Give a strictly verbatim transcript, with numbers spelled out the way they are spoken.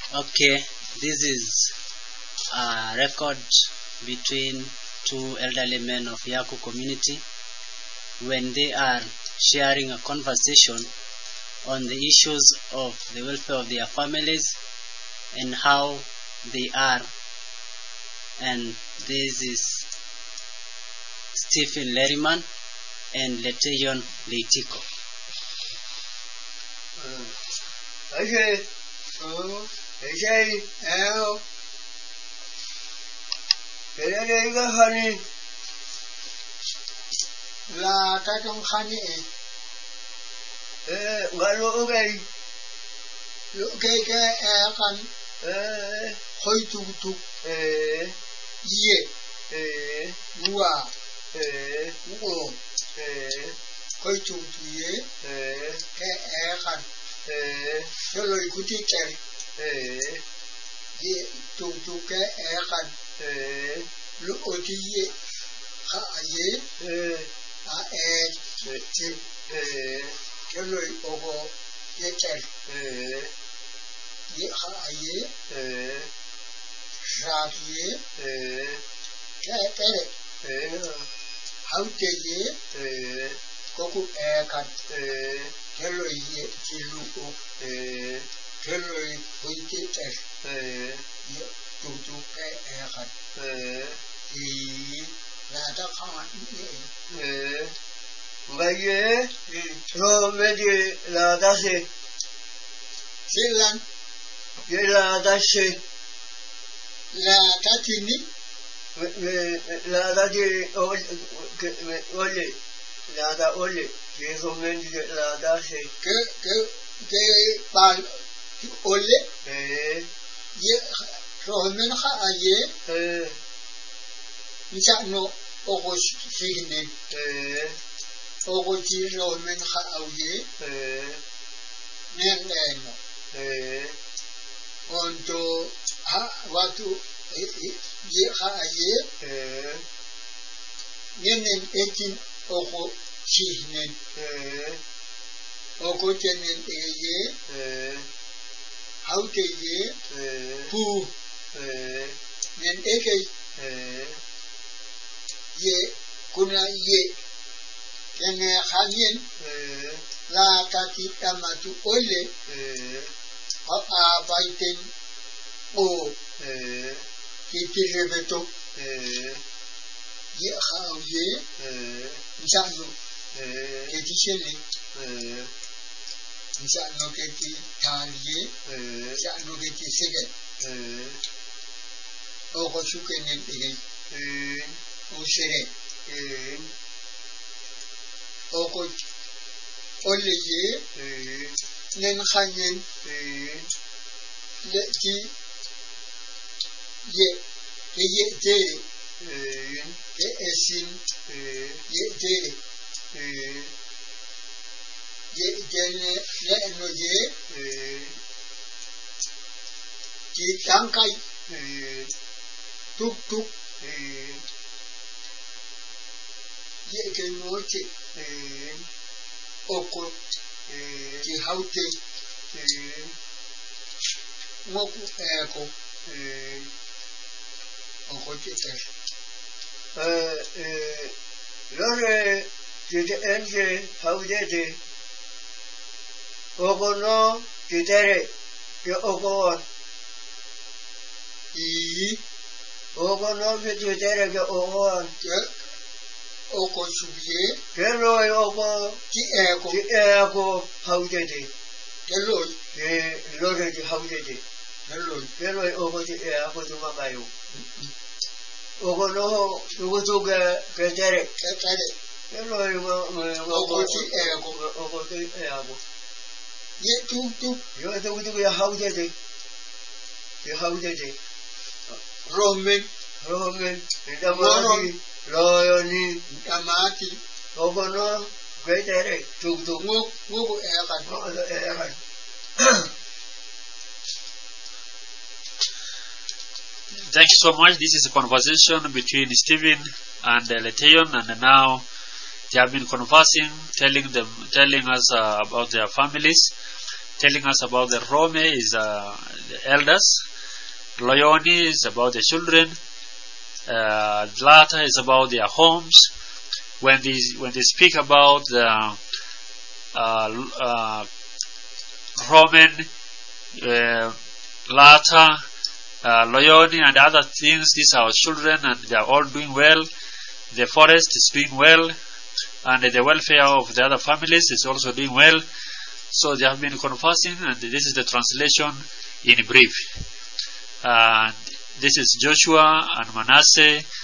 Okay, this is a record between two elderly men of Yaku community when they are sharing a conversation on the issues of the welfare of their families and how they are. And this is Stephen Lerryman and Leteyon Leitiko. Uh, okay, so they say, "Hello, get a go, honey." La ta trong khani e Eh, what look okay? lo ke ke e kan Eh, khoi tu tu eh, ye eh, wa eh, wo eh, khoi tu tu ye eh, ke e kan eh, so lo ku ti ke eh, ye tu tu ke e kan eh, lo o ti ye kha ye eh, a e ti eh, ke lo o go ye ke eh, ye kha ye eh, ra ye eh, ke ke eh, how te ye eh, ko ku e kan eh, ke lo ye ti lu o eh, ke lo ku ti ke eh, ye tu tu ke e kan eh, i la ta khan ye eh, Vaye, so medi la dase, Silan ye la dase, la tatini la dase ole, la da ole, ye so medi la dase, ke ke ke bal ole eh, ye romen kha aye eh, ncha no ogo sigine eh, ogo ji romen kha aye eh, nen nen eh, onto ha watu ye kha aye eh, nenen etin ogo sigine eh, ogo tenen eye eh, haute ye eh, pu eh, nen eke eh, ye kuna ye kene khanyen eh, la tati tamatu ole eh, a abaiten o eh, kiti rebeto eh, ye khawye eh, nchano eh, kiti shele eh, nchano kiti taliye eh, nchano kiti sege eh, o ko shukene dige eh, o sere eh, o ko ole ye eh, nen khanyen eh, le ti ye ke ye de eh, ke esin eh, ye de eh, ye dene le no ye eh, ki tankai eh, tuk tuk eh, ye ke noche eh, oko eh, ki haute eh, moku eko eh, oko tete eh, eh, lore tite enje haujete oko no titere ke oko on i oko no titere ke oko on ke oko subye ke loi oko ki eko ti eko haujete ke loy ke lore ti haujete ke loy ke loi oko ti eko tu mamayo oko no oko tu ke ke tere ke tare ke loi oko ti eko oko ti eko ye tuk tuk yo tu tu ke haujete ke haujete romen romen ndamati loyoni amati oko no ke tere tu tu ngok ngok ekan no eko Thank you so much. This is a conversation between Stephen and uh, Leteyon, and now they have been conversing, telling them, telling us uh, about their families. telling us about the Rome is uh, the elders. Loyoni is about the children. Uh, Zlata is about their homes. When they when they speak about the uh, uh, Roman, uh, Lata, uh, Loyoni, and other things, these are our children, and they are all doing well. The forest is doing well, and the welfare of the other families is also doing well. So they have been conversing, and this is the translation in brief. Uh, this is Joshua and Manasseh